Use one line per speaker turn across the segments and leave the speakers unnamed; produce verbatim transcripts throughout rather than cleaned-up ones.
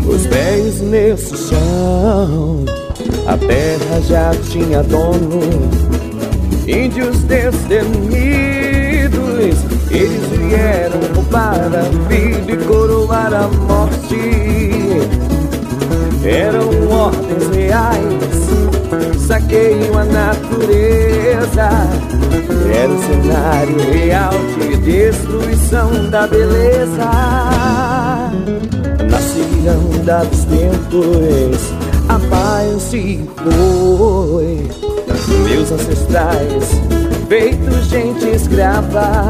os pés nesse chão. A terra já tinha dono, índios destemidos. Eles vieram roubar a vida e coroar a morte. Eram ordens reais, saqueiam a natureza. Era o cenário real de destruição da beleza. Na ciranda dos tempos a paz se foi. Meus ancestrais, feitos gente escrava,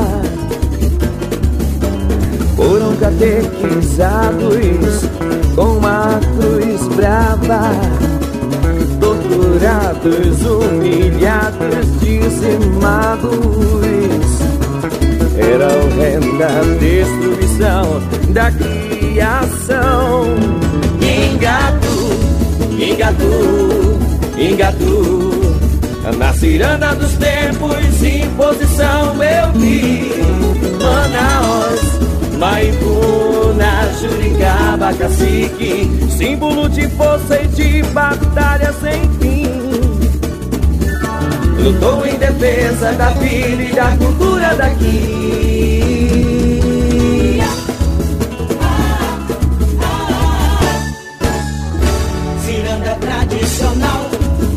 foram catequizados com uma cruz brava. Torturados, humilhados, dizimados. Era horrenda a destruição da criação. Engatu, engatu, engatu. Na ciranda dos tempos, imposição eu vi. Manaus, Maipuna, Juricaba, Cacique, símbolo de força e de batalha sem fim. Lutou em defesa da vida e da cultura daqui. Ciranda tradicional.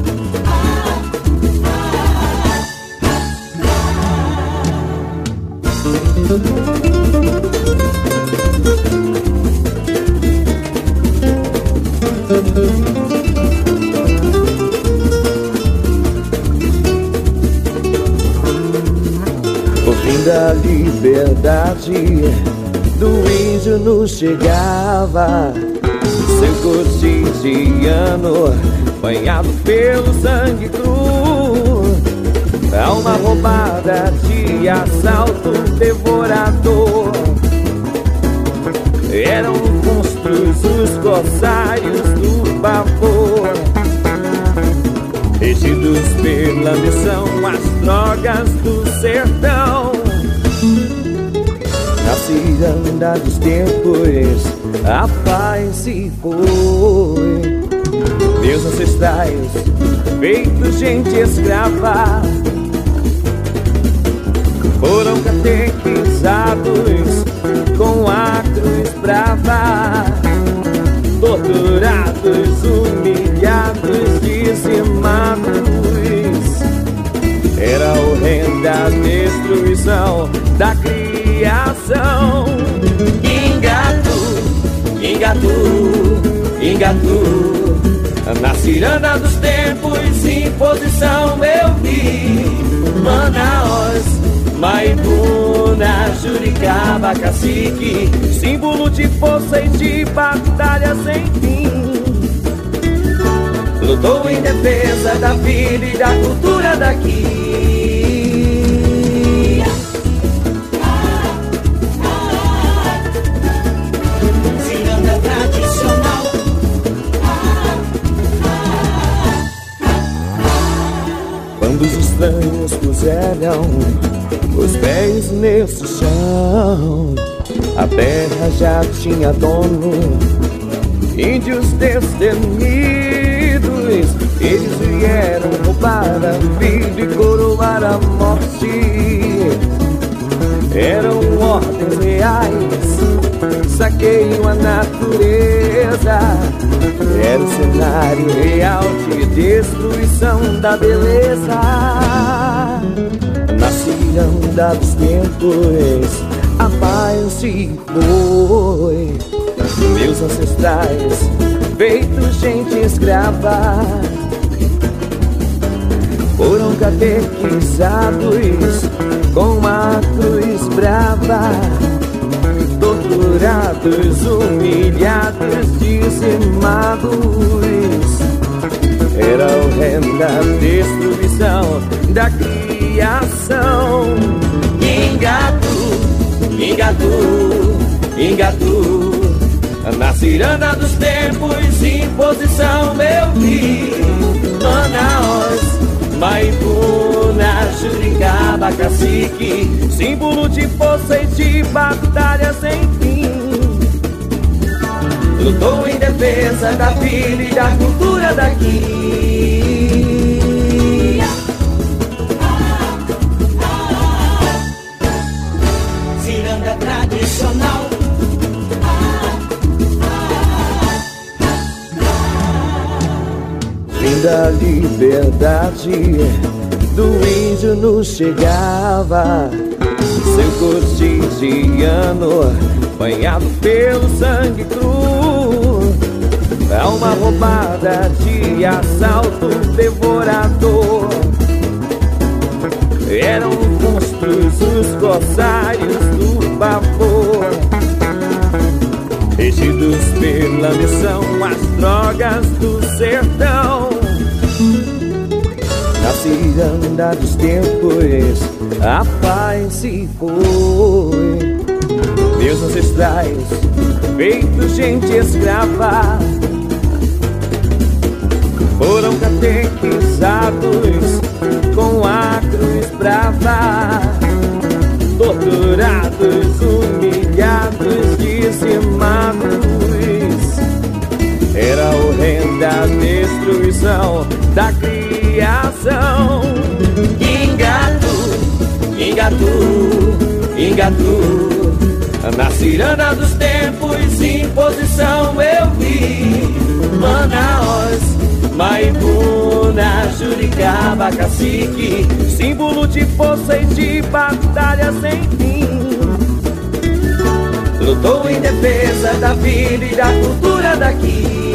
O fim da liberdade do índio nos chegava. Seu cotidiano banhado pelo sangue cru. Alma roubada de assalto devorador. Eram monstros os corsários do pavor, regidos pela missão, as drogas do sertão. Na ciranda dos tempos a paz se foi. Meus ancestrais, feitos gente escrava, foram catequizados com a cruz brava. Torturados, humilhados, dizimados. Era horrenda a destruição da criação. Engatu, engatu, engatu. Na ciranda dos tempos, imposição eu vi. Manaus, Maipuna, Juricaba, Cacique, símbolo de força e de batalha sem fim. Lutou em defesa da vida e da cultura daqui. Ciranda tradicional. Quando os estranhos puseram os pés nesse chão, a terra já tinha dono, índios destemidos. Eles vieram roubar a vida e coroar a morte. Eram ordens reais, saqueiam a natureza. Era o cenário real de destruição da beleza. Na ciranda dos tempos a paz se foi. Meus ancestrais, feitos gente escrava, foram catequizados com uma cruz brava. Torturados, humilhados, dizimados. Era horrenda a destruição da criação. Engatu, engatu, engatu. Na ciranda dos tempos, imposição eu vi. Manaus, Maipuna, Juricaba, Cacique, símbolo de força e de batalha sem fim. lutou em defesa da vida e da cultura daqui.
Ciranda tradicional.
Linda liberdade do índio nos chegava, seu cotidiano banhado pelo sangue cru, alma roubada de assalto devorador. Eram monstros os corsários do pavor, regidos pela missão, as drogas do sertão. Na ciranda dos tempos a paz se foi, meus ancestrais feitos gente escrava foram catequizados com a cruz brava, torturados, humilhados, dizimados. Era horrenda a destruição da criação. Ingatu, Ingatu, Ingatu, na ciranda dos tempos, imposição eu vi. Manaus, Maibuna, Juricaba, Cacique, símbolo de força e de batalha sem fim. Lutou em defesa da vida e da cultura daqui.